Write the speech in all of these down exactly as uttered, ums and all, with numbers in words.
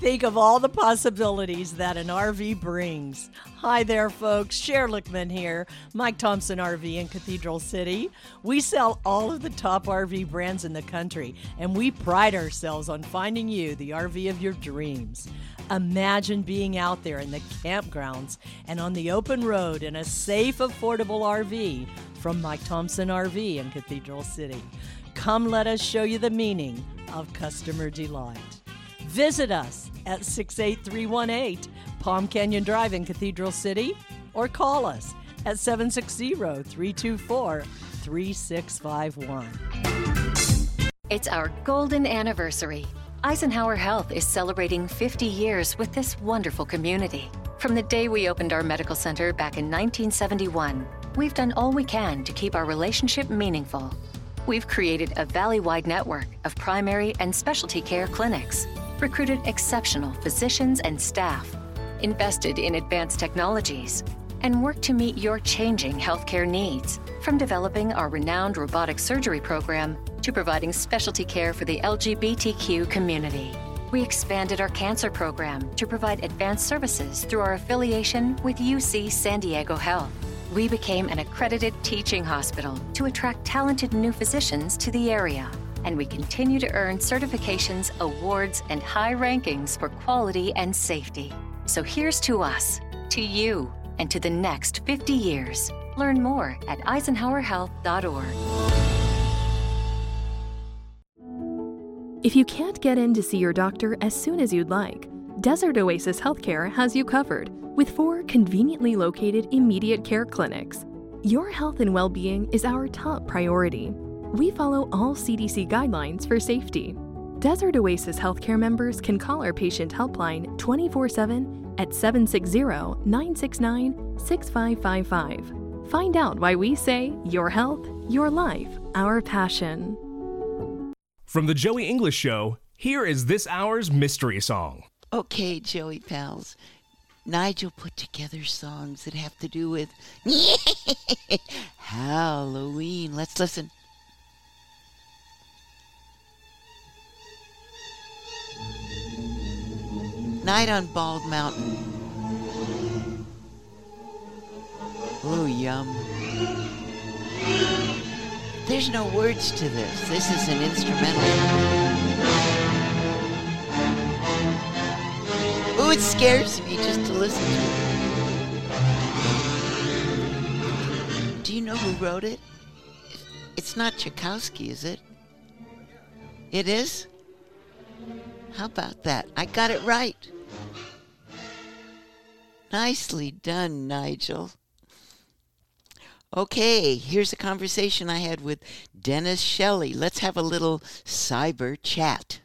think of all the possibilities that an R V brings. Hi there, folks. Cher Lickman here, Mike Thompson R V in Cathedral City. We sell all of the top R V brands in the country, and we pride ourselves on finding you the R V of your dreams. Imagine being out there in the campgrounds and on the open road in a safe, affordable R V from Mike Thompson R V in Cathedral City. Come let us show you the meaning of customer delight. Visit us at six eight three one eight Palm Canyon Drive in Cathedral City or call us at seven six zero, three two four, three six five one. It's our golden anniversary. Eisenhower Health is celebrating fifty years with this wonderful community. From the day we opened our medical center back in nineteen seventy-one, we've done all we can to keep our relationship meaningful. We've created a valley-wide network of primary and specialty care clinics, recruited exceptional physicians and staff, invested in advanced technologies, and worked to meet your changing healthcare needs, from developing our renowned robotic surgery program to providing specialty care for the L G B T Q community. We expanded our cancer program to provide advanced services through our affiliation with U C San Diego Health. We became an accredited teaching hospital to attract talented new physicians to the area. And we continue to earn certifications, awards, and high rankings for quality and safety. So here's to us, to you, and to the next fifty years. Learn more at eisenhower health dot org. If you can't get in to see your doctor as soon as you'd like, Desert Oasis Healthcare has you covered with four conveniently located immediate care clinics. Your health and well-being is our top priority. We follow all C D C guidelines for safety. Desert Oasis Healthcare members can call our patient helpline twenty-four seven at seven six zero, nine six nine, six five five five. Find out why we say your health, your life, our passion. From the Joey English Show, here is this hour's mystery song. Okay, Joey pals. Nigel put together songs that have to do with Halloween. Let's listen. Night on Bald Mountain. Oh, yum. There's no words to this. This is an instrumental. Oh, it scares me just to listen to it. Do you know who wrote it? It's not Tchaikovsky, is it? It is? How about that? I got it right. Nicely done, Nigel. Okay, here's a conversation I had with Dennis Shelley. Let's have a little cyber chat.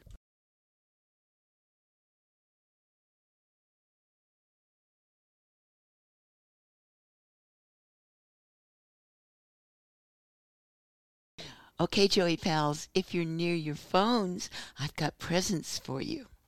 Okay, Joey pals, if you're near your phones, I've got presents for you.